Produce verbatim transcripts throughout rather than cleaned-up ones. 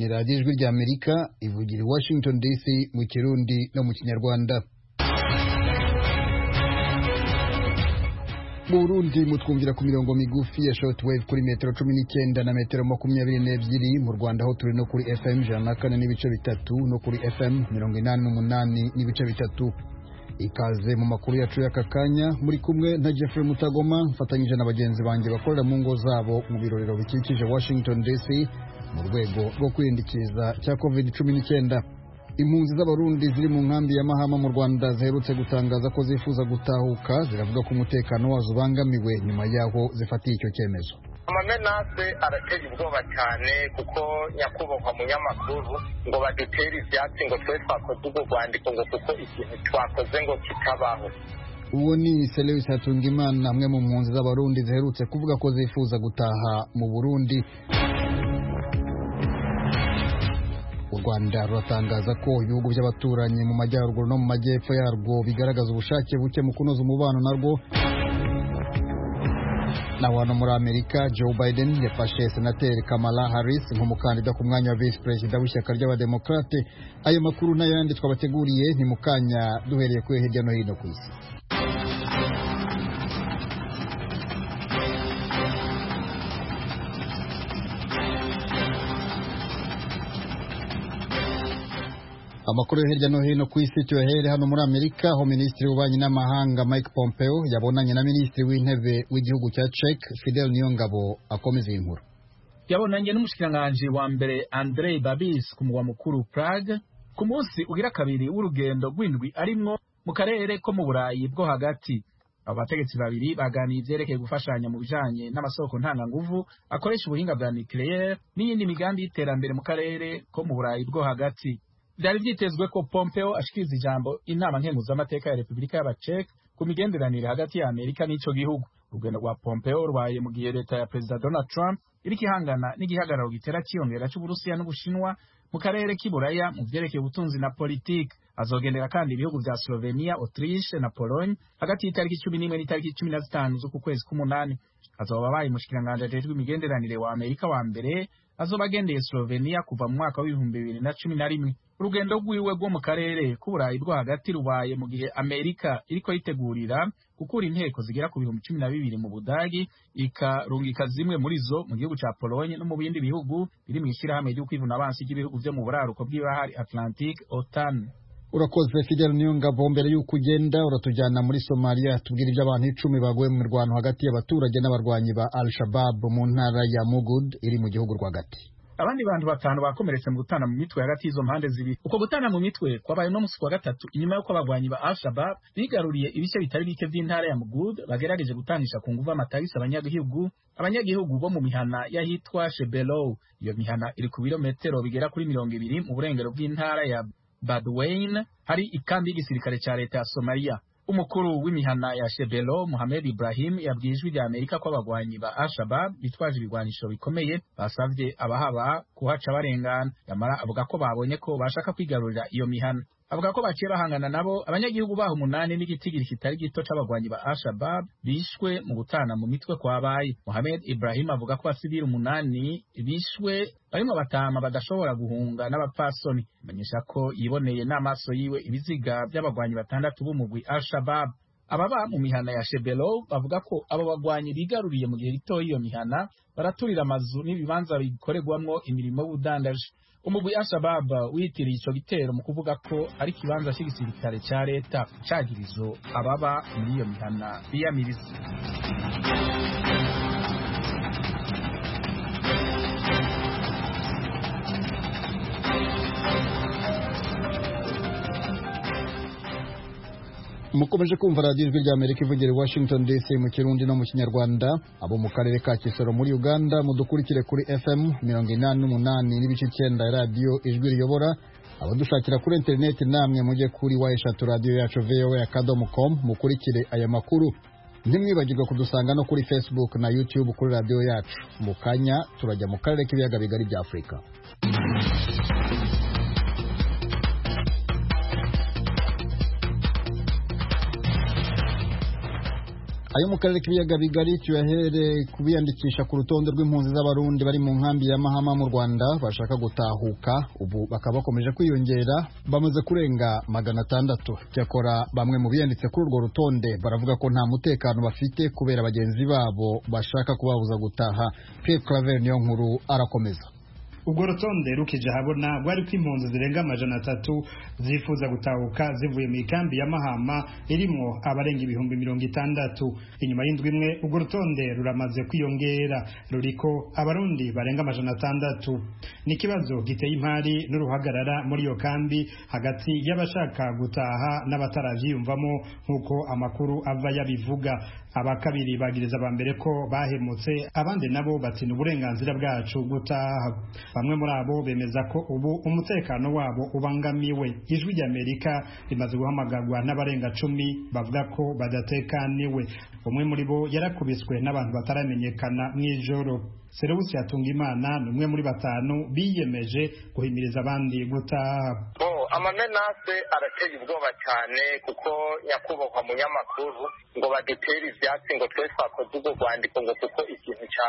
ni radiyo ijwi rya Amerika ivugira i Washington D C mu Kirundi no mu Kinyarwanda. Mu Burundi mutwumvira ku mirongo migufi ya shortwave kuri metero cumi n'icyenda na metero makumyabiri n'ebyiri, mu Rwanda ho turi no kuri F M ijana na kane n'ibice bitatu no kuri F M mirongo inani n'umunani n'ibice bitatu. Ikaze mu makuru yacu y'aka kanya, muri kumwe na Jeffrey Mutagoma mfatanyije na bagenzi banjye bakorera mu ngo zabo mu birorero bikikije Washington D C mu rwego rwo kwirindikiza cya covid cumi n'icyenda. Impunzi z'abarundi ziri mu nkambi ya Mahama mu Rwanda ziherutse gutangaza ko zifuza gutahuka, ziravuga ko umutekano wazo ubangamiwe nyuma yaho zifatiye icyo cyemezo. Amamenase arateye ubwoba cyane kuko nyakubahwa munyamakuru ngo badutere ivyatsi ngo twe twakoze ubwo rwandiko ngo kuko ikintu twakoze ngo kitabaho. Uwo ni Selewis Hatungimana, amwe mu mpunzi z'abarundi ziherutse kuvuga ko zifuza gutaha mu Burundi. U Rwanda ruratangaza ko ibihugu by'abaturanyi mu majyaruguru no mu majyepfo yarwo bigaragaza ubushake buke mu kunoza umubano narwo. Na hano muri Amerika, Joe Biden yafashe senateri Kamala Harris nk'umukandida ku mwanya wa vice president w'ishyaka ry'abademokrate. Ayo makuru n'ayandi twabateguriye ni mu kanya, duhereye kuri hirya no hino ku isi. Amakuru yo hirya no hino ku isi tuyahere hano muri Amerika, aho Minisitiri w'Ububanyi n'Amahanga Mike Pompeo yabonanye na Minisitiri w'Intebe w'igihugu cya Czech Fidel Niyongabo akomeza inkuru. Yabonanye n'umushikiranganje wa mbere Andrej Babis ku mugwa mukuru Prague ku munsi ugira kabiri w'urugendo rw'indwi arimwo mu karere ko mu Burayi bwo hagati. Abo bategetsi babiri baganiye ivyerekeye gufashanya mu bijanye n'amasoko ntanganguvu akoresha ubuhinga bwa nucleaire n'iyindi migambi y'iterambere mu karere ko mu Burayi bwo hagati. Byari byitezwe ko Pompeo ashikiriza ijambo inama nkenguzamateka ya Repubulika y'Abacek ku migenderanire hagati ya Amerika n'ico gihugu. Urugendo rwa Pompeo rwaye mu gihe leta ya Perezida Donald Trump iriko ihangana n'igihagararo gitera ciyongera c'Uburusiya n'Ubushinwa mu karere k'iburaya mu vyerekeye ubutunzi na politiki. Azogendera kandi ibihugu vya Slovenia, Autriche na Pologne hagati y'itariki cumi n'imwe n'itariki cumi na zitanu z'uku kwezi k'umunani. Azoba abaye umushikiranganje ajejwe imigenderanire wa Amerika wa mbere azoba agendeye Slovenia kuva mu mwaka w'ibihumbi bibiri na cumi na rimwe. Urugendo rwiwe rwo mu karere k'Uburayi bwo hagati rubaye mu gihe Amerika iriko yitegurira gukura inteko zigera ku bihumbi cumi na bibiri mu Budagi, ikarungika zimwe muri zo mu gihugu ca Pologne no mu bindi bihugu biri mu ishirahamwe ryo kwivuna abansi ry'ibihugu vyo mu buraruko bw'ibahari Atlantic OTAN. Urakoze Fidel Niyongabo. Mbere y'uko ugenda uratujyana muri Somalia tubwira iby'abantu icumi baguye mu mirwano hagati y'abaturage n'abarwanyi ba Al-Shabaab mu ntara ya Mugud iri mu gihugu rwagati. Abandi bantu batanu bakomeretse mu gutana mu mitwe hagati y'izo mpande zibiri. Uko gutana mu mitwe kwabaye no musi wa gatatu inyuma y'uko abagwanyi ba Al-Shabaab bigaruriye ibice bitari bike by'intara ya Mugud bagerageje gutanisha ku nguvu amatarisi abanyagihugu abanyagihugu bo mu mihana yahitwa Shebelow. Iyo mihana iri ku birometero bigera kuri mirongo ibiri mu burengero bw'intara ya Badwain, hari ikambi y'igisirikare ca leta ya Somalia. Umukuru w'imihana ya Shebelo Mohamed Ibrahim yabwijwe rya Amerika ko abagwanyi ba Al-Shabaab bitwaje ibigwanisho bikomeye basavye abahaba kuhaca barengana. Yamara avuga ko babonye ko bashaka kwigarurira iyo mihana. Avuga ko baciye bahangana nabo abanyagihugu baho umunani n'igitigiri kitari gito c'abagwanyi ba Al-Shabaab bishwe mu gutana mu mitwe kwabaye. Mohamed Ibrahim avuga ko abasivili umunani bishwe barimo batama badashobora guhunga n'abapfasoni. Menyesha ko yiboneye n'amaso yiwe ibiziga by'abagwanyi batandatu b'umugwi Al-Shabaab. Ababa mu mihana ya Shebelo bavuga ko abo bagwanyi bigaruriye mu gihe gito iyo mihana baraturira amazu n'ibibanza bikoregwamwo imirimo y'ubudandaji. Umugwi Al-Shabaab witiriye ico gitero mu kuvuga ko ari kibanza cy'igisirikare ca leta cagirizo ababa muri iyo mihana biyamiriza. Mukomeje kumva radiyo ijwi rya Amerika ivugira i Washington D C mu Kirundi no mu Kinyarwanda. Abo mu karere ka Kisoro muri Uganda mudukurikire kuri F M mirongo inani n'umunani n'ibice icyenda radiyo ijwi riyobora. Abadushakira kuri internet namwe mujye kuri wa eshatu radiyo yacu v o a akadomo com mukurikire aya makuru. Ntimwibagirwe kudusanga no kuri Facebook na YouTube kuri radiyo yacu. Mu kanya turajya mu karere k'ibiyaga bigari bya Afurika. ayo mu karere k'ibiyaga bigari tuyahere kubiyandikisha ku rutonde rw'impunzi z'abarundi bari mu nkambi ya Mahama mu Rwanda bashaka gutahuka ubu bakaba bakomeje kwiyongera bamaze kurenga magana atandatu. Cyakora bamwe mu biyanditse kuri urwo rutonde baravuga ko nta mutekano bafite kubera bagenzi babo bashaka kubabuza gutaha. Pierre Claver niyo nkuru arakomeza. Ubwo rutonde rukije habona rwari ko impunzi zirenga amajana atatu zifuza gutahuka zivuye mu ikambi ya Mahama irimo abarenga ibihumbi mirongo itandatu. Inyuma y'indwi imwe ubwo rutonde ruramaze kwiyongera ruriko abarundi barenga amajana atandatu. Ni kibazo giteye impari n'uruhagarara muri iyo kambi hagati y'abashaka gutaha n'abataravyiyumvamo nkuko amakuru ava yabivuga. Abakabiri bagiriza bambere ko bahemutse abandi nabo bati n'uburenganzira bwacu gutaha. Bamwe muri abo bemeza ko ubu umutekano wabo ubangamiwe. Ijwi ry'Amerika rimaze guhamagarwa n'abarenga cumi bavuga ko badatekaniwe. Umwe muri bo yarakubiswe n'abantu bataramenyekana mw'ijoro. Serewusi Hatungimana ni umwe muri batanu biyemeje guhimiriza abandi gutaha. Oh, amamenase arateye ubwoba cyane kuko nyakubahwa munyamakuru ngo badutere ivyatsi ngo twe twakoze ubwo rwandiko ngo kuko ikintu ca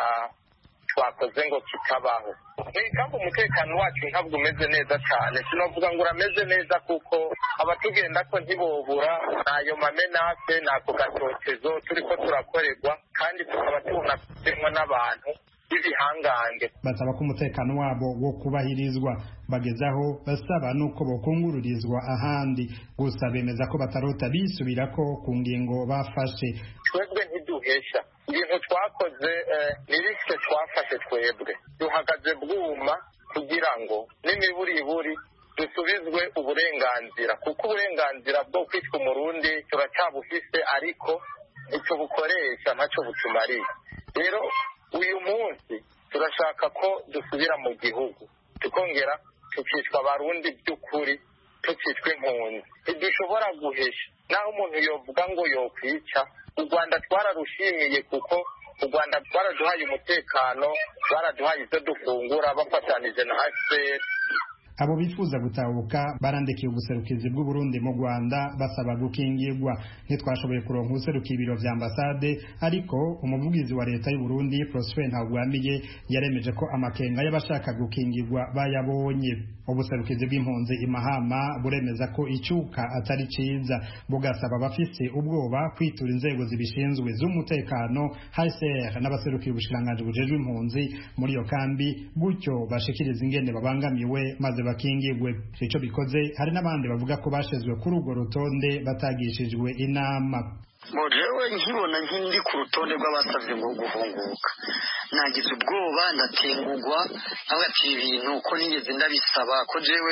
twakoze ngo kitabaho. Kandi umutekano wacu ntabwo umeze neza cyane, sinovuga ngo urameze neza kuko abatugenda ko ntibobura nayo mamenase nako gatotezo turiko turakorerwa kandi tukaba tunatemwa n'abantu ibihangange. Basaba ko umutekano wabo wo kubahirizwa bagezaho basaba nuko bokungururizwa ahandi gusa bemeza ko batarota bisubirako ku ngingo bafashe. Twebwe ntiduhesha ibintu twakoze ni risike twafashe twebwe duhagaze bwuma kugira ngo n'imiburiburi dusubizwe uburenganzira kuko uburenganzira bwo kwitwa umurundi turacyabufise ariko icyo bukoresha ntacyo butumariye. Rero uyu munsi turashaka ko dusubira mu gihugu tukongera tukitwa abarundi by'ukuri tukitwa impunzi. Ntidushobora guhesha naho umuntu yovuga ngo yokwica. U Rwanda twararushimiye kuko u Rwanda twaraduhaye umutekano, twaraduhaye ibyo dufungura bafatanije na H C R. Abo bifuza gutahuka barandekiye ubuserukizi bw'u Burundi mu Rwanda basaba gukingirwa. Ntitwashoboye kuronka ubuserukiye ibiro vya ambasade ariko umuvugizi wa leta y'u Burundi Prosper Ntagwamiye yaremeje ko amakenga y'abashaka gukingirwa bayabonye. Ubuserukizi bw'impunzi i Mahama buremeza ko icyuka atari ciza bugasaba abafise ubwoba kwitura inzego zibishinzwe z'umutekano H C R n'abaserukiye ubushiranganje bujejwe impunzi muri iyo kambi gutyo bashikiriza ingene babangamiwe maze bakingirwe. Ico bikoze hari n'abandi bavuga ko bashezwe kuri urwo rutonde batagishijwe inama. Mojewe nkibona nkindi ku rutonde rw'abasavye ngo guhunguka nagize ubwoba ndatengugwa abati ibintu ko nigeze ndabisaba ko jewe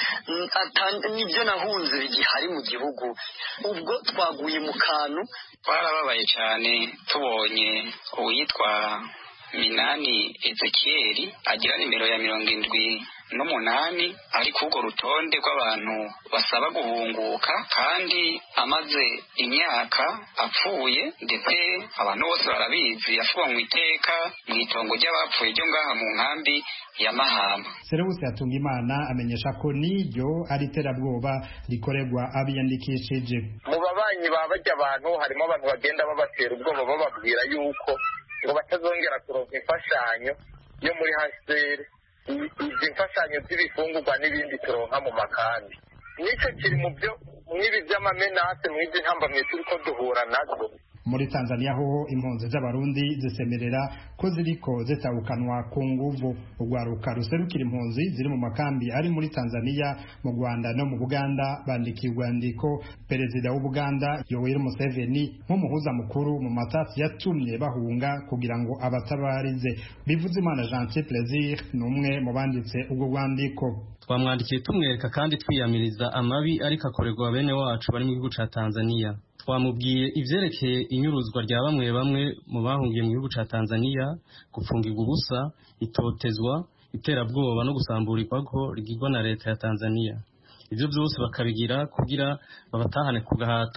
nibyo nahunze bigihari mu gihugu. Ubwo twaguye mu kantu twarababaye cyane tubonye uwitwa Minani Ezekiel agira nimero ya mirongo indwi n'umunani ari kugo rutonde rw'abantu basaba guhunguka kandi amaze imyaka apfuye ndetse abantu bose barabizi afuwa mu iteka mu itongo ry'abapfuye ryo ngaha mu nkambi ya Mahama. Serewusi Hatungimana amenyesha ko niryo ari terabwoba rikorerwa abiyandikishije. Mu babanyi babajya abantu harimo abantu bagenda babatera ubwoba bababwira yuko ngo batazongera kuronka imfashanyo yo muri H C R, izi mfashanyo z'ibifungurwa n'ibindi turonka mu makambi. Nicyo kiri mu byo mwibi by'amamenase mwizi ntambamye turiko duhura nazo. Muri Tanzania ho impunzi z'abarundi zisemerera ko ziriko zitabukanwa ku nguvu. Urwaruka ruserukira impunzi ziri mu makambi ari muri Tanzania, mu Rwanda no mu Buganda bandikiye urwandiko perezida w'u Buganda Yoweri Museveni nk'umuhuza mukuru mu matasi yatumye bahunga kugira ngo abatabarize. Bivuzimana Gentil Plaisir numwe mu banditse ubwo rwandiko. Twamwandikiye tumwereka kandi twiyamiriza amabi ariko akorerwa bene wacu bari mu gihugu ca Tanzania. Twamubwiye ivyerekeye inyuruzwa rya bamwe bamwe mu bahungiye mu gihugu ca Tanzania, gufungirwa ubusa, itotezwa, iterabwoba no gusamburirwa ko rigirwa na leta ya Tanzania. Ivyo byose bakabigira kugira babatahane ku gahato.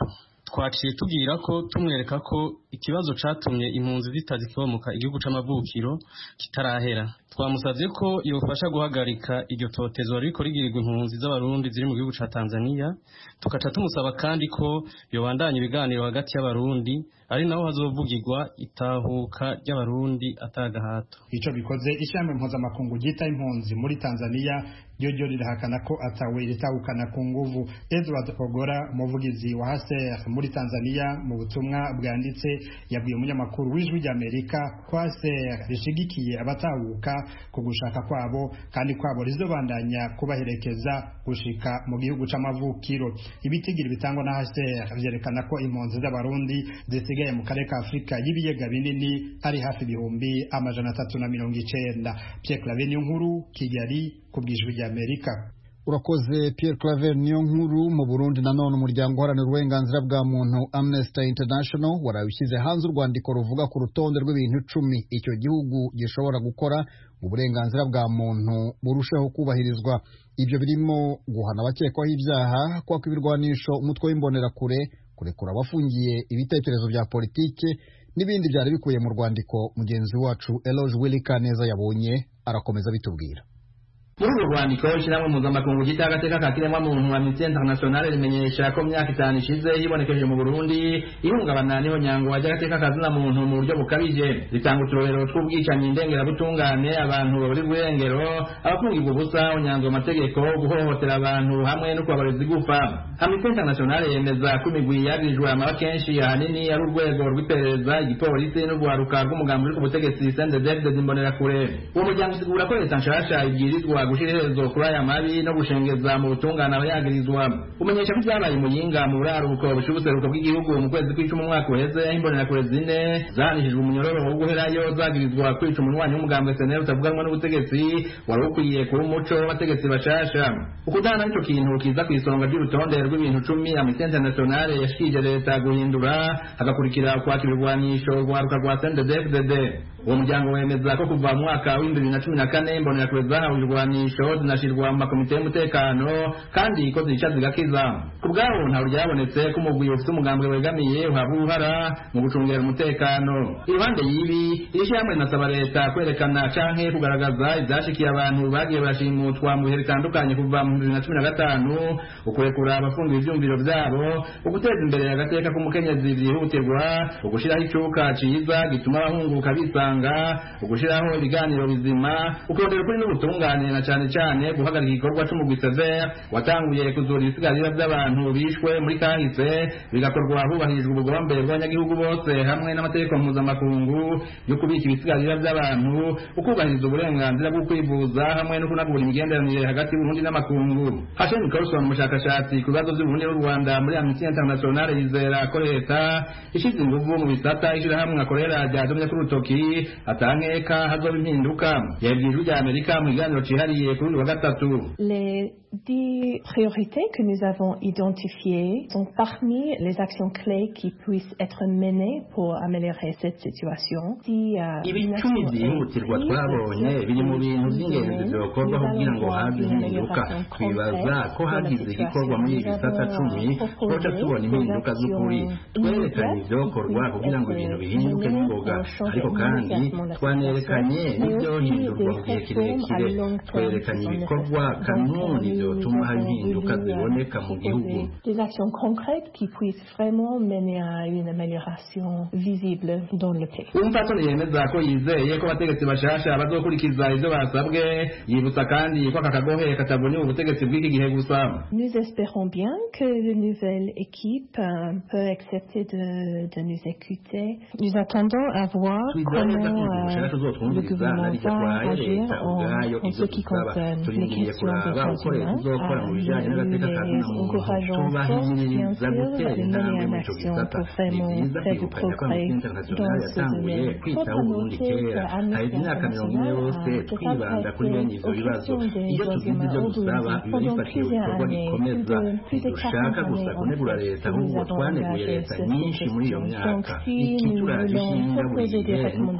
twaciye tubwira ko tumwereka ko ikibazo catumye impunzi zitazikomoka igihugu c'amavukiro kitarahera. Twamusavye ko yofasha guhagarika iryo totezwa riko rigirirwa impunzi z'abarundi ziri mu gihugu ca Tanzania, tukaca tumusaba kandi ko yobandanya ibiganiro hagati y'abarundi ari naho hazovugirwa itahuka ry'abarundi atagahato. Ico bikoze ishami mpuzamakungu ryita impunzi muri Tanzania ryo ryo rirahakana ko atawe ritahukana ku nguvu. Edward Ogora, umuvugizi wa H C R muri Tanzania, mu butumwa bwanditse yabwiye umunyamakuru w'Ijwi ry'Amerika ko H C R rishigikiye abatahuka ku gushaka kwabo kandi kwabo rizobandanya kubaherekeza gushika mu gihugu c'amavukiro. Ibitigiri bitangwa na H C R vyerekana ko impunzi z'abarundi zisigaye mu karere ka Afrika y'ibiyaga binini ari hafi ibihumbi amajana atatu na mirongo icenda. Pierre Claver Niyonkuru, Kigali, kubw'Ijwi ry'Amerika. Urakoze Pierre Claver Niyonkuru. Mu Burundi nanone umuryango uharanira uburenganzira bwa muntu Amnesty International warabishyize hanze urwandiko ruvuga ku rutonde rw'ibintu icumi icyo gihugu gishobora gukora mu burenganzira bwa muntu burushaho kubahirizwa. Ibyo birimo guhana abakekwaho ibyaha, kwaka ibirwanisho umutwe w'imbonerakure, kurekura abafungiye ibitekerezo bya politike n'ibindi byari bikuye mu rwandiko. Mugenzi wacu Eloge Willy Kaneza yabonye arakomeza bitubwira. Muri uru rwandiko ishyirahamwe mpuzamakungu ryita agateka ka kiremwamuntu Amnesty International rimenyesha ko myaka itanu ishize hibonekeje mu Burundi ihungabana n'ihonyango ry'agateka kazina muntu mu buryo bukabije. Ritanga uturorero tw'ubwicanyi ndengerabutungane, abantu bari burengero, abafungirwa ubusa, honyango amategeko, guhohotera abantu hamwe no kubabareza igufa. Amnesty International yemeza ko imigwi yagirijwe amaba kenshi ahanini ari urwego rw'iperereza, igipolisi n'urwaruka rw'umugambi uri ku butegetsi C N D D F D imbonerakure. Uwo muryango usigura ko leta nshasha ibwirizwa gushira iherezo kuri aya mabi no gushengeza mu butungane abayagirizwa. Umenyesha ko ibyabaye Muyinga mu buraruko bushubuseruko bw'igihugu mu kwezi kw'icumi umwaka uheze imbonerakure zine zahanishijwe umunyororo wo guherayo zagirizwa kwica umunywanyi w'umugambi S N L utavuganwa n'ubutegetsi wari ukwiye kuba umuco w'abategetsi bashasha. Ukudana n'ico kintu kiza ku isonga ry'urutonde rw'ibintu cumi Amnesty International yashikije leta guhindura hagakurikira kwaka ibirwanisho rwaruka rwa C N D D F D. Uwo muryango wemeza ko kuva mu mwaka wa bibiri na cumi na kane imbonerakure zahawe ibirwanisho zinashirwa mu makomite y'umutekano kandi ko zica zigakiza. Ku bwabo ntawe ryabonetse ko umugwi ufite umugambi wegamiye uhabwa uruhara mu gucungera umutekano. Iruhande y'ibi iri shyirahamwe rinasaba leta kwerekana canke kugaragaza ivyashikiye abantu bagiye barashimutwa mu bihe bitandukanye kuva mu bibiri na cumi na gatanu, ukurekura abafungiwe ivyumviro vyabo, uguteza imbere agateka k'umukenyezi vyihutirwa, ugushiraho icuka ciza gituma abahunguka bisanga, ugushiraho ibiganiro bizima, ukurondera ukuri n'ubutungane na cane cyane guhagarika igikorwa c'umugwi Sever watanguye kuzura ibisigarira by'abantu bishwe muri kahise, bigakorwa hubahirijwe ubugombe bw'abanyagihugu bose hamwe n'amategeko mpuzamakungu yo kubika ibisigarira by'abantu, ukubahiriza uburenganzira bwo kwivuza hamwe no kunagura imigenderanire hagati y'Uburundi n'amakungu. Hashem Carlson, umushakashatsi ku bibazo by'Uburundi n'u Rwanda muri Amnesty International, yizera ko leta ishize inguvu mu bisata ishirahamwe akorera ryadomye ku rutoki atankeka hazoba impinduka. Yabwiye Ijwi ry'Amerika mu kiganiro cihariye kuri uyu wa gatatu. Les dix priorités que nous avons identifiées sont parmi les actions clés qui puissent être menées pour améliorer cette situation. Si, uh, ibicumi byihutirwa twabonye biri mu bintu by'ingenzi byokorwa kugira ngo habe impinduka. Twibaza ko hagize igikorwa muri ibi bisata cumi twoca tubona impinduka z'ukuri. Twerekanye ibyokorwa kugira ngo ibintu bihinduke n'ingoga, ariko kandi twanerekanye n'ibyohindurwa mu gihe kirekire. Twerekanye ibikorwa kanuni byotuma hari impinduka ziboneka mu gihugu. Des actions concrètes qui puissent vraiment mener à une amélioration visible dans le pays. Umupatoni yemeza ko yizeye ko abategetsi bashasha bazokurikiza ivyo basabwe, yibutsa kandi ko aka kagohe katabonye ubutegetsi bw'iki gihe gusa. Nous espérons bien que la nouvelle équipe euh, peut accepter de, de nous écouter. Nous attendons à voir comment euh, le gouvernement va agir en, en ce qui concerne les questions de droits humains. Nous les encourageons fort, bien sûr, de mener en action pour vraiment faire du progrès dans ce domaine. Il faudra noter qu'Amnesty International a s'adressé aux questions des droits humains au Burundi pendant plusieurs années, plus de, plus de quarante années en fait, nous avons engagé cette question. Donc si nous voulons proposer des recommandations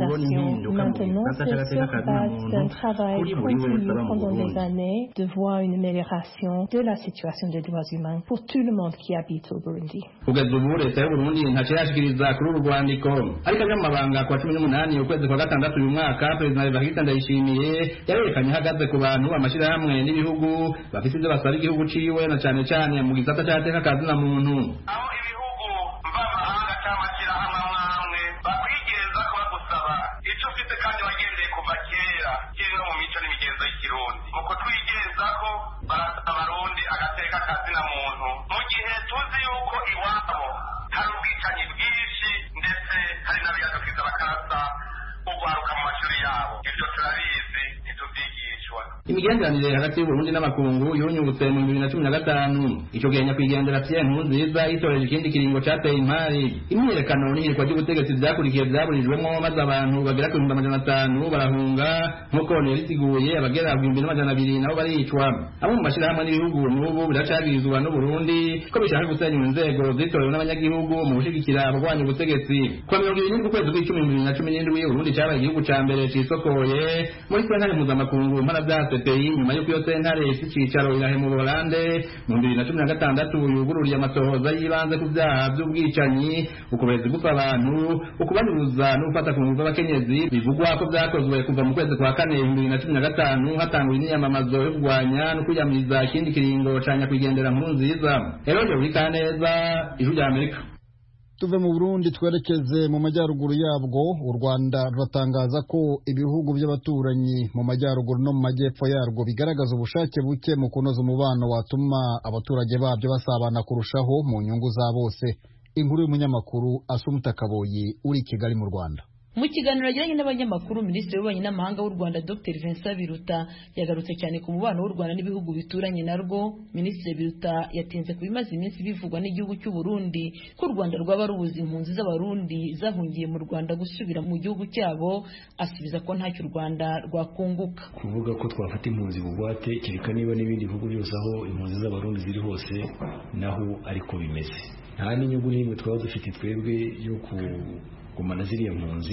migration. Maintenant, c'est sur base d'un travail continu pendant des années de voir une amélioration de la situation des droits humains pour tout le monde qui habite au Burundi. kugeza ubu leta y'uburundi ntacyo irashikiriza kuri uru rwandiko ariko abanyamabanga ku wa cumi n'umunani ukwezi kwa gatandatu uyu mwaka perezida Evariste Ndayishimiye yarerekanye ahagaze ku bantu amashyirahamwe n'ibihugu bafite ibyo basaba igihugu ciwe na cyane cyane mu gisata cy'agateka ka zina muntu. aho ibihugu mvamahanga cyangwa amashyirahamwe amwe bakwigenza ko bagusaba icyo ufite kandi wagendeye kuva kera kiri no mu mico n'imigenzo y'ikirundi mu kutwigenza ko barasaba abarundi agateka ka zina muntu mu gihe tuzi yuko iwabo hari ubwicanyi bwinshi ndetse hari n'abiyadukiza bakarasa ugwaruka mu mashuri yabo. Ibyo turabizi ntitubyigishwa. Imigenderanire hagati y'Uburundi n'amakungu yunyubutse mu bibiri na cumi na gatanu ico gihe nyakwigendera Pierre Nkurunziza yitoreje ikindi kiringo cateye imari. Imyiyerekano n'ihirikwa ry'ubutegetsi vyakurikiye vyaburijwemwo maze abantu bagera ku bihumbi amajana atanu barahunga nk'uko yabisiguye abagera ku bihumbi n'amajana abiri nabo baricwa. Abo mu mashirahamwe n'ibihugu n'ubu biracagirizwa n'Uburundi ko bishaka gusenya inzego zitorewe n'abanyagihugu mu gushigikira abagwanya ubutegetsi. Kwa mirongo ibiri n'indwi ukwezi kw'icumi bibiri na cumi n'indwi Uburundi cabaye igihugu ca mbere cisokoye muri sentare mpuzamakungu mpanavyaha C P I nyuma y'uko iyo sentare ifise icicaro irahe mu Buholande mu bibiri na cumi na gatandatu yugururiye amatohoza y'ibanze ku vyaha vy'ubwicanyi ukuberezi gupfa abantu ukubanyuruza n'ugufata ku nguvu abakenyezi bivugwa ko vyakozwe kuva mu kwezi kwa kane bibiri na cumi na gatanu hatangura imyiyamamazo yo kurwanya no kwiyamiriza ikindi kiringo ca nyakwigendera Nkurunziza. Eroje Burikaneza, Ijwi rya Amerika. Tuve mu Burundi twerekeze mu majyaruguru yabwo. U Rwanda ruratangaza ko ibihugu by'abaturanyi mu majyaruguru no mu majyepfo yarwo bigaragaza ubushake buke mu kunoza umubano watuma abaturage babyo basabana kurushaho mu nyungu za bose. Inkuru y'umunyamakuru Asumta Kaboyi uri Kigali mu Rwanda. Mu kiganiro yagiranye n'abanyamakuru, Minisitiri w'Ububanyi n'Amahanga w'u Rwanda Dr Vincent Biruta yagarutse cyane ku mubano w'u Rwanda n'ibihugu bituranye narwo. Minisitiri Biruta yatinze ku bimaze iminsi bivugwa n'igihugu cy'u Burundi ko u Rwanda rwaba rubuza impunzi z'abarundi zahungiye mu Rwanda gusubira mu gihugu cyabo, asubiza ko ntacyo u Rwanda rwakunguka. Kuvuga ko twafata impunzi bugwate kereka niba n'ibindi bihugu byose aho impunzi z'abarundi ziri hose naho ariko bimeze. Nta n'inyungu n'imwe twaba dufite twebwe yo ku kumana ziriya mpunzi.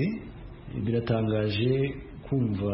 Biratangaje kumva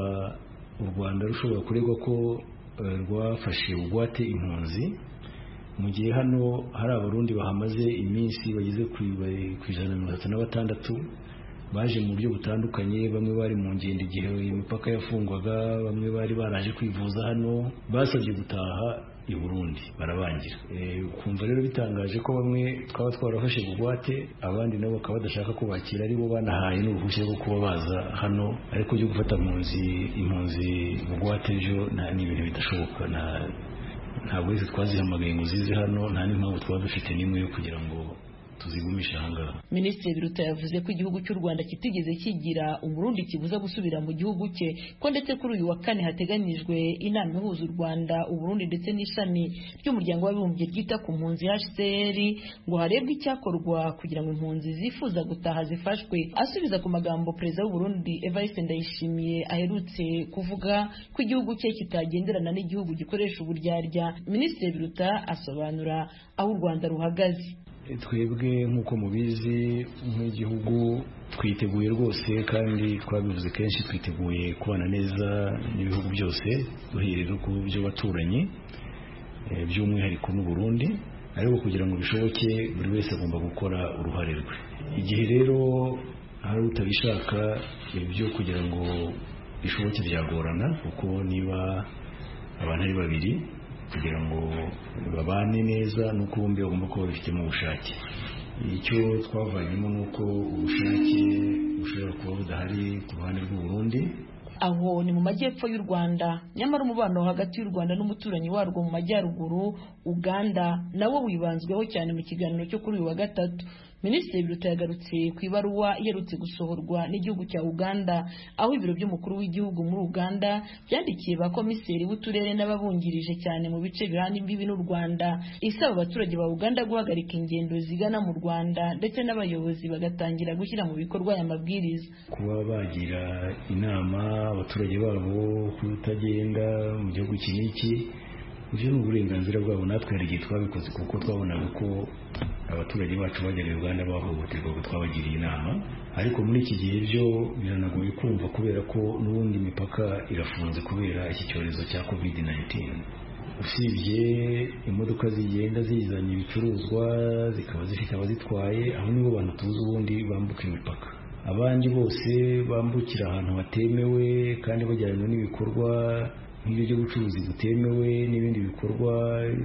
u Rwanda rushobora kuregwa ko rwafashe bugwate impunzi mu gihe hano hari abarundi bahamaze iminsi bageze ku ijana na mirongo itatu na batandatu baje mu buryo butandukanye. Bamwe bari mu ngendo igihe imipaka yafungwaga, bamwe bari baraje kwivuza hano, basabye gutaha i Burundi barabangira. Kumva rero bitangaje ko bamwe twaba twarafashe bugwate abandi nabo bakaba badashaka kubakira, aribo banahaye n'uruhushya rwo kuba baza hano, ariko byo gufata impunzi impunzi bugwate byo nta n'ibintu bidashoboka. nta ntabwo wese twazihamagaye ngo zize hano, nta n'impamvu twaba dufite n'imwe yo kugira ngo tuzigumisha ahangaha. Minisitiri Biruta yavuze ko igihugu cy'u Rwanda kitigeze kigira umurundi kibuza gusubira mu gihugu cye, ko ndetse kuri uyu wa kane hateganyijwe inama ihuza u Rwanda, u Burundi ndetse n'ishami ry'umuryango w'abibumbye ryita ku mpunzi H C R ngo harebwe icyakorwa kugira ngo impunzi zifuza gutaha zifashwe. Asubiza ku magambo Perezida w'u Burundi Evariste Ndayishimiye aherutse kuvuga ko igihugu cye kitagenderana n'igihugu gikoresha uburyarya, Minisitiri Biruta asobanura aho u Rwanda ruhagaze. Twebwe nk'uko mubizi nk'igihugu twiteguye rwose, kandi twabivuze kenshi, twiteguye kubana neza n'ibihugu byose duhereye ku byo baturanyi by'umwihariko n'u Burundi, ariko kugira ngo bishoboke buri wese agomba gukora uruhare rwe. Igihe rero hari utabishaka ibyo kugira ngo bishoboke byagorana, kuko niba abantu ari babiri kugira ngo babane neza nuko bombi bagomba kuba bifitemo ubushake. Icyo twavanyemo nuko ubushake bushobora kuba budahari ku ruhande rw'u Burundi. Aho ni mu majyepfo y'u Rwanda, nyamara umubano hagati y'u Rwanda n'umuturanyi warwo mu majyaruguru Uganda nawo wibanzweho cyane mu kiganiro cyo kuri uyu wa gatatu. Minisitiri Biruta yagarutse ku ibaruwa iherutse gusohorwa n'igihugu cya Uganda, aho ibiro by'umukuru w'igihugu muri Uganda byandikiye ba komiseri b'uturere n'ababungirije cyane mu bice bihana imbibi n'u Rwanda, isaba abaturage ba Uganda guhagarika ingendo zigana mu Rwanda ndetse n'abayobozi bagatangira gushyira mu bikorwa aya mabwiriza. Kuba bagira inama abaturage babo kutagenda mu gihugu iki n'iki ibyo ni uburenganzira bwabo, natwe hari igihe twabikoze kuko twabonaga ko abaturage bacu bajyaga Uganda bahohoterwa, ko twabagiriye inama, ariko muri iki gihe byo biranagoye kumva kubera ko n'ubundi imipaka irafunze kubera iki cyorezo cya covid nineteen. Usibye imodoka zigenda zizanye ibicuruzwa zikaba zifite abazitwaye, aho nibo bantu tuzi ubundi bambuka imipaka. Abandi bose bambukira ahantu hatemewe kandi bajyanye n'ibikorwa nk'ibyo byo gucuruzi butemewe n'ibindi bikorwa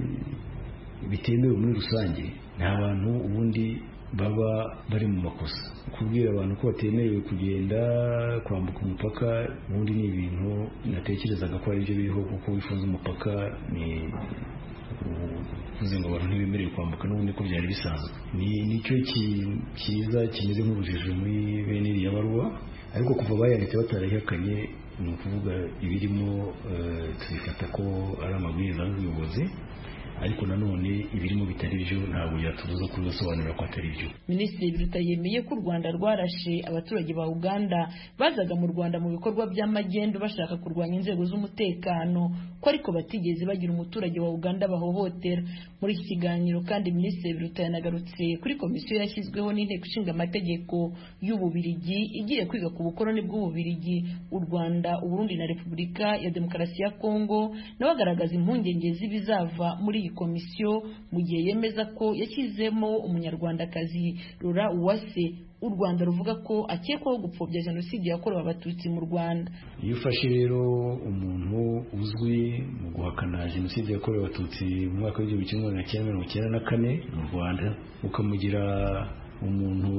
bitemewe muri rusange, nta bantu ubundi baba bari mu makosa. Kubwira abantu ko batemerewe kugenda kwambuka umupaka ubundi ni ibintu natekerezaga ko ari byo biriho, kuko bifunze umupaka ni uvuze ngo abantu ntibemerewe kwambuka n'ubundi ko byari bisanzwe. Ni nicyo cyiza kimeze nk'ubujiji muri bene iriya baruwa, ariko kuva bayanditse batarayihakanye ni ukuvuga ibirimo tubifata ko ari amabwiriza y'ubuyobozi, ariko nanone ibirimo bitari byo ntabwo byatubuza kubisobanura ko atari byo. Minisitiri Biruta yemeye ko u Rwanda rwarashe abaturage ba Uganda bazaga mu Rwanda mu bikorwa by'amagendo bashaka kurwanya inzego z'umutekano, ko ariko batigeze bagira umuturage wa Uganda bahohotera. Muri iki kiganiro kandi Minisitiri Biruta yanagarutse kuri komisiyo yashyizweho n'inteko ishinga amategeko y'Ububirigi igiye kwiga ku bukoloni bw'Ububirigi, u Rwanda, u Burundi na Repubulika ya Demokarasi ya Kongo, nawe agaragaza impungenge z'ibizava muri iyi komisiyo mu gihe yemeza ko yashyizemo umunyarwandakazi Laura Uwase u Rwanda ruvuga ko akekwaho gupfobya jenoside yakorewe abatutsi mu Rwanda. Iyo ufashe rero umuntu uzwi mu guhakana jenoside yakorewe abatutsi mu mwaka w'igihumbi kimwe magana cyenda mirongo icyenda na kane mu Rwanda, ukamugira umuntu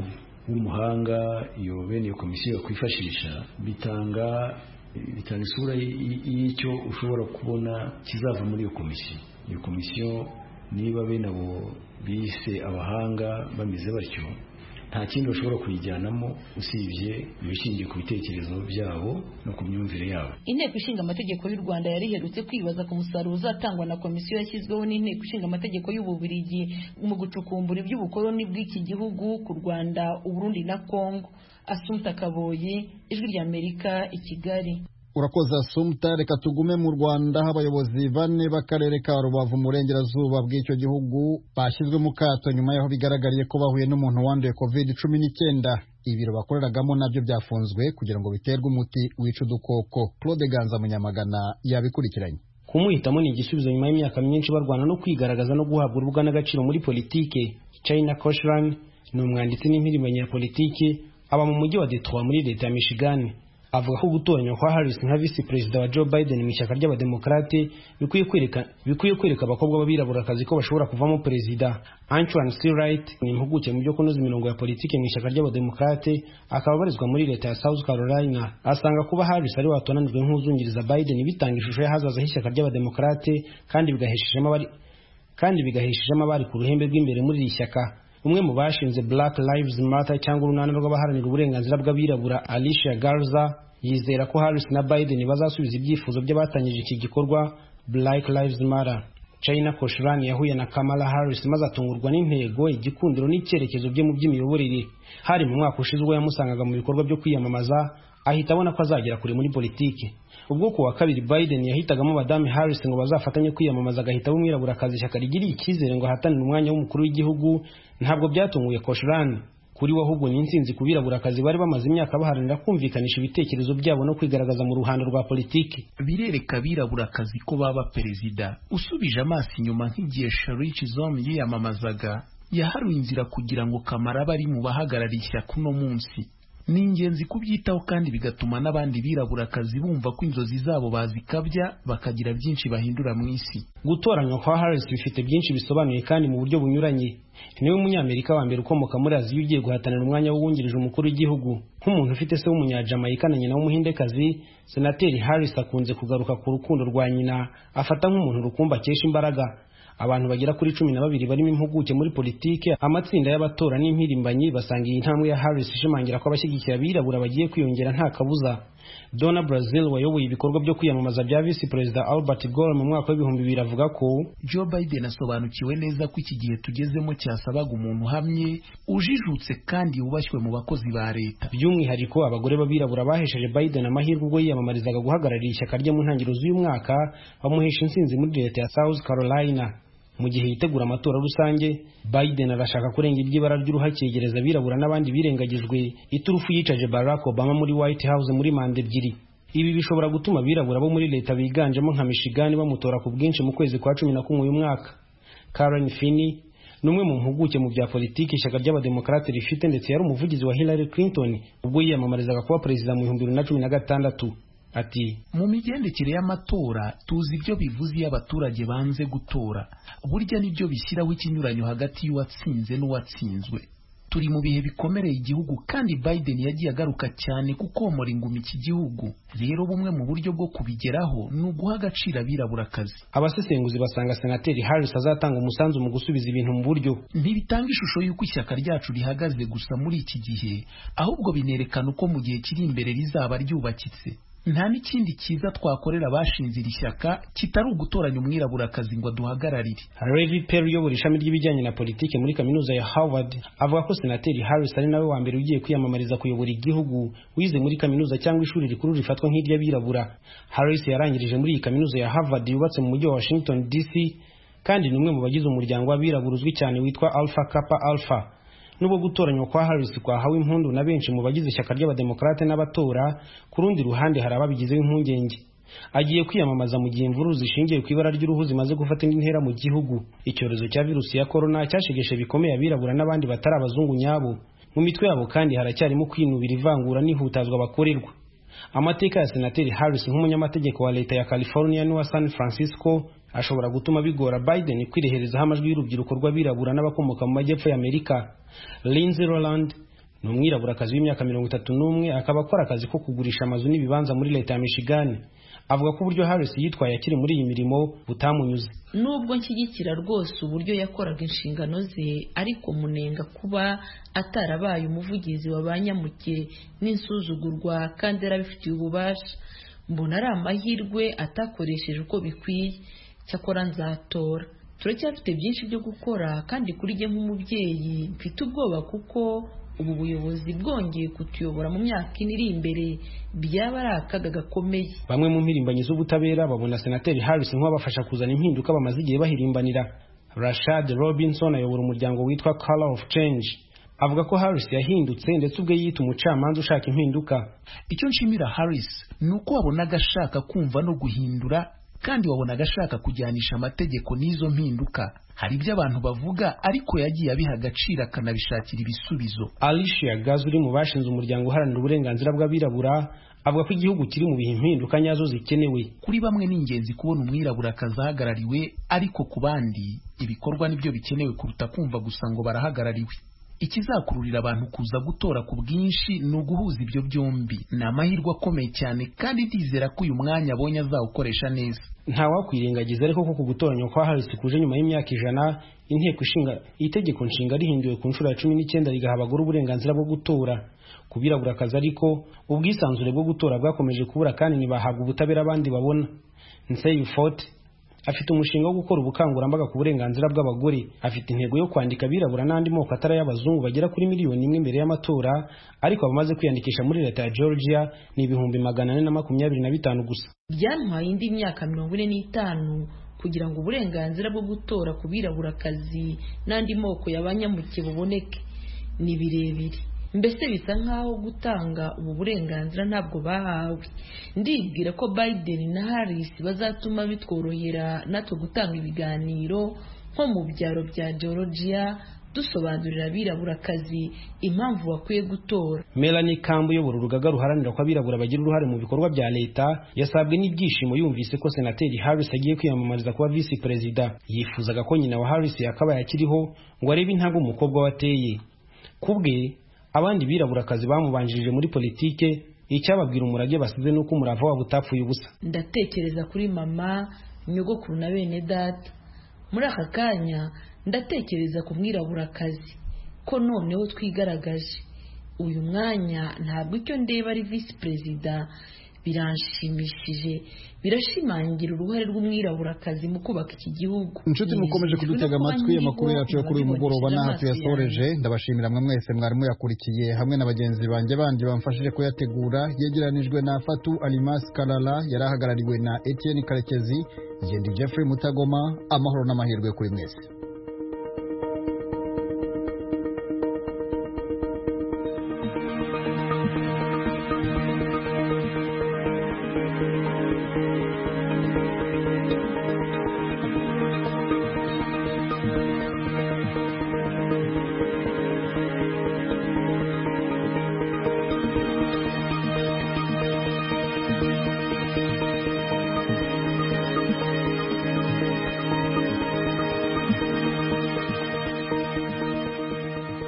w'umuhanga, iyo bene iyo komisiyo yakwifashisha, bitanga bitanga isura y'icyo ushobora kubona kizava muri iyo komisiyo. Iyo komisiyo niba bene abo bise abahanga bameze batyo, nta kindi bashobora kuyijyanamo usibye ibishingiye ku bitekerezo byabo no ku myumvire yabo. Inteko ishinga amategeko y'u Rwanda yari iherutse kwibaza ku musaruro uzatangwa na komisiyo yashyizweho n'inteko ishinga amategeko y'Ububirigi mu gucukumbura iby'ubukoloni bw'iki gihugu ku Rwanda, u Burundi na Kongo. Assumpta Kaboyi, Ijwi ry'Amerika, i Kigali. Urakoze Assumpta. Reka tugume mu Rwanda, aho abayobozi bane b'akarere ka Rubavu mu burengerazuba bw'icyo gihugu bashyizwe mu kato nyuma y'aho bigaragariye ko bahuye n'umuntu wanduye covid cumi n'icyenda. Ibiro bakoreragamo nabyo byafunzwe kugira ngo biterwe umuti wica udukoko. Claude Ganza Munyamagana yabikurikiranye. Kumuhitamo ni igisubizo nyuma y'imyaka myinshi barwana no kwigaragaza no guhabwa urubuga n'agaciro muri politike. China Koshran ni umwanditsi n'impirimbanyi ya politike, aba mu mujyi wa Detroit muri leta ya Michigan. Avuga ko gutoranywa kwa Harris nka vice perezida wa Joe Biden mu ishyaka ry'abademokrate bikwiye kwereka bikwiye kwereka abakobwa b'abirabura akazi ko bashobora kuvamo perezida. Antoine Seawright ni impuguke mu byo kunoza imirongo ya politike mu ishyaka ry'abademokrate, akaba abarizwa muri leta ya South Carolina. Asanga kuba Harris ari watonanijwe nk'uzungiriza Biden bitanga ishusho y'ahazaza h'ishyaka ry'abademokrate kandi bigaheshejemo abari kandi bigaheshejemo abari ku ruhembe rw'imbere muri iri shyaka. Umwe mu bashinze Black Lives Matter cyangwa urunana rw'abaharanira uburenganzira bw'abirabura, Alicia Garza, yizera ko Harris na Biden bazasubiza ibyifuzo by'abatangije iki gikorwa Black Lives Matter. China Koshran yahuye na Kamala Harris maze atungurwa n'intego, igikundiro n'icyerekezo bye mu by'imiyoborere. Hari mu mwaka ushize ubwo yamusangaga mu bikorwa byo kwiyamamaza, ahita abona ko azagera kure muri politiki. Ubwo ku wa kabiri Biden yahitagamo Madame Harris ngo bazafatanye kwiyamamaza, agahita bumwirabura akazi ishyaka rigiriye icyizere ngo ahatanire umwanya w'umukuru w'igihugu, ntabwo byatunguye Koshran. Kuri we ahubwo ni intsinzi ku birabura akazi bari bamaze imyaka baharanira kumvikanisha ibitekerezo byabo no kwigaragaza mu ruhando rwa politiki. Birereka abirabura akazi ko baba perezida. Usubije amaso inyuma nk'igihe Sharich Zom yiyamamazaga, yaharuye inzira kugira ngo Kamara bari mu bahagarariye ishyaka uno munsi. Ni ingenzi kubyitaho kandi bigatuma n'abandi birabura akazi bumva ko inzozi zabo bazikabya bakagira byinshi bahindura mu isi. Gutoranywa kwa Harris bifite byinshi bisobanuye kandi mu buryo bunyuranye. Niwe munyamerika wa mbere ukomoka muri Aziya ugiye guhatanira umwanya w'uwungirije umukuru w'igihugu. Nk'umuntu ufite se w'umunyajamaica na nyina w'umuhindekazi, Senateri Harris akunze kugaruka ku rukundo rwa nyina, afata nk'umuntu rukumba akesha imbaraga. abantu bagera kuri cumi na babiri barimo impuguke muri politike, amatsinda y'abatora n'impirimbanyi basanga iyi ntambwe ya Harris ishimangira ko abashyigikiye abirabura bagiye kwiyongera nta kabuza. Donna Brazil wayoboye ibikorwa byo kwiyamamaza bya Vice Perezida Albert Gore mu mwaka w'ibihumbi bibiri avuga ko Joe Biden asobanukiwe neza ko iki gihe tugezemo cyasabaga umuntu uhamye, ujijutse kandi wubashywe mu bakozi ba leta. By'umwihariko abagore b'abirabura bahesheje Biden amahirwe ubwo yiyamamarizaga guhagararira ishyaka rye mu ntangiriro z'uyu mwaka, bamuhesha intsinzi muri leta ya South Carolina. Mu gihe yitegura amatora rusange, Biden arashaka kurenga iby'ibara ry'uruhakegereza abirabura n'abandi birengagijwe iturufu yicaje Barack Obama muri White House muri manda ebyiri. Ibi bishobora gutuma abirabura bo muri leta biganjemo nka Michigan bamutora ku bwinshi mu kwezi kwa cumi na kumwe uyu mwaka. Karen Finney numwe mu mpuguke mu bya politiki ishyaka ry'abademokrate rifite, ndetse yari umuvugizi wa Hillary Clinton ubwo yiyamamarizaga kuba perezida mu bihumbi bibiri na cumi na gatandatu. Ati mu migendekere y'amatora tuzi ibyo bivuze iyo abaturage banze gutora, burya nibyo bishyiraho ikinyuranyo hagati y'uwatsinze n'uwatsinzwe. Turi mu bihe bikomereye igihugu kandi Biden yagiye agaruka cyane kukomora ingumi iki gihugu. Rero bumwe mu buryo bwo kubigeraho ni uguha agaciro abiraburakazi. Abasesenguzi basanga Senateri Harris azatanga umusanzu mu gusubiza ibintu mu buryo. Ntibitanga ishusho y'uko ishyaka ryacu rihagaze gusa muri iki gihe, ahubwo binerekana uko mu gihe kiri imbere rizaba ryubakitse. Nta n'ikindi cyiza twakorera abashinze iri shyaka kitari ugutoranya umwiraburakazi ngo aduhagararire. Levi Perry uyobora ishami ry'ibijyanye na politike muri kaminuza ya Harvard avuga ko Senateri Harris ari nawe wa mbere ugiye kwiyamamariza kuyobora igihugu wize muri kaminuza cyangwa ishuri rikuru rifatwa nk'iry'abirabura. Harris yarangirije muri iyi kaminuza ya Harvard yubatse mu mujyi wa Washington D C kandi ni umwe mu bagize umuryango w'abirabura uzwi cyane witwa Alpha Kappa Alpha. Nubwo gutoranywa kwa Harris kwahawe impundu na benshi mu bagize ishyaka ry'abademokrate n'abatora, ku rundi ruhande hari ababigizeho impungenge. Agiye kwiyamamaza mu gihe imvururu zishingiye ku ibara ry'uruhu zimaze gufata indi ntera mu gihugu. Icyorezo cya virusi ya corona cyashegeshe bikomeye abirabura n'abandi batari abazungu nyabo. Mu mitwe yabo kandi haracyarimo kwinubira ivangura n'ihutazwa bakorerwa. Amateka ya Senateri Harris nk'umunyamategeko wa leta ya California n'uwa San Francisco ashobora gutuma bigora Biden kwireherezaho amajwi y'urubyiruko rw'abirabura n'abakomoka mu majyepfo y'Amerika. Lindsay Roland ni umwiraburakazi w'imyaka mirongo itatu n'umwe, akaba akora akazi ko kugurisha amazu n'ibibanza muri leta ya Michigan. Avuga ko uburyo Harris yitwaye akiri muri iyi mirimo butamunyuze. Nubwo nshyigikira rwose uburyo yakoraga inshingano ze, ariko munenga kuba atarabaye umuvugizi wa banyamuke n'insuzugurwa kandi yarabifitiye ububasha. Mbona ari amahirwe atakoresheje uko bikwiye. Cyakora nzatora. Turacyafite byinshi byo gukora kandi kuri jye nk'umubyeyi mfite ubwoba kuko ubu buyobozi bwongeye kutuyobora mu myaka ine iri imbere byaba ari akaga gakomeye. Bamwe mu mpirimbanyi z'ubutabera babona Senateri Harris nk'abafasha kuzana impinduka bamaze igihe bahirimbanira. Rashad Robinson ayobora umuryango witwa Color of Change avuga ko Harris yahindutse ndetse ubwe yita umucamanza ushaka impinduka. Icyo nshimira Harris ni uko wabonaga ashaka kumva no guhindura kandi wabonaga ashaka kujyanisha amategeko n'izo mpinduka. Hari ibyo abantu bavuga ariko yagiye abiha agaciro akanabishakira ibisubizo. Alicia Gaz uri mu bashinze umuryango uharanira uburenganzira bw'abirabura avuga ko igihugu kiri mu bihe impinduka nyazo zikenewe. Kuri bamwe ni ingenzi kubona umwirabura akazahagarariwe, ariko ku bandi ibikorwa nibyo bikenewe kuruta kumva gusa ngo barahagarariwe. Ikizakururira abantu kuza gutora ku bwinshi ni uguhuza ibyo byombi. Ni amahirwe akomeye cyane kandi ndizera ko uyu mwanya abonye azawukoresha neza. Nta wakwirengagiza ariko ko ku gutoranywa kwa Harris kuje nyuma y'imyaka ijana, inteko ishinga itegeko nshinga rihinduwe ku nshuro ya cumi n'icyenda rigaha abagore uburenganzira bwo gutora. Kubirabura akazi ariko ubwisanzure bwo gutora bwakomeje kubura kandi ntibahabwa ubutabera abandi babona. Nsei Fort afite umushinga wo gukora ubukangurambaga ku burenganzira bw'abagore. Afite intego yo kwandika abirabura n'andi moko atari y'abazungu bagera kuri miliyoni imwe mbere y'amatora, ariko abamaze kwiyandikisha muri leta ya Georgia ni ibihumbi magana ane na makumyabiri na bitanu gusa. Byantwaye indi myaka mirongo ine n'itanu kugira ngo uburenganzira bwo gutora ku birabura-kazi n'andi moko y'abanyamuke buboneke. Ni birebire, mbese bisa nkaho gutanga ubu burenganzira ntabwo bahawe. Ndibwira ko Biden na Harris bazatuma bitworohera natwe gutanga ibiganiro nko mu byaro bya Georgia dusobanurira abirabura-kazi impamvu bakwiye gutora. Melanie Kambu uyobora urugaga ruharanira ko abirabura bagira uruhare mu bikorwa bya leta yasabwe n'ibyishimo yumvise ko Senateri Harris agiye kwiyamamariza kuba Vice Perezida. Yifuzaga ko nyina wa Harris yakabaye akiriho ngo arebe intambwe umukobwa wateye. Kubwe abandi birabura-kazi bamubanjirije muri politike, icyababwira umurage basize nuko umurava wabo utapfuye ubusa. Ndatekereza kuri mama, nyogokuru na bene data. muri aka kanya ndatekereza ku mwiraburakazi ko noneho twigaragaje uyu mwanya ntabwo icyo ndeba ari visi perezida biranshimishije birashimangira uruhare rw'umwiraburakazi mu kubaka iki gihugu. inshuti mukomeje kudutega amatwi amakuru yacu yo kuri uyu mugoroba n'aha tuyasoreje ndabashimira mwe mwese mwarimu yakurikiye hamwe na bagenzi banjye bandi bamfashije kuyategura yegeranijwe na Fatu Alimas Kalala yarahagarariwe na Etienne Karekezi. Jye ndi Jeffrey Mutagoma, amahoro n'amahirwe kuri mwese.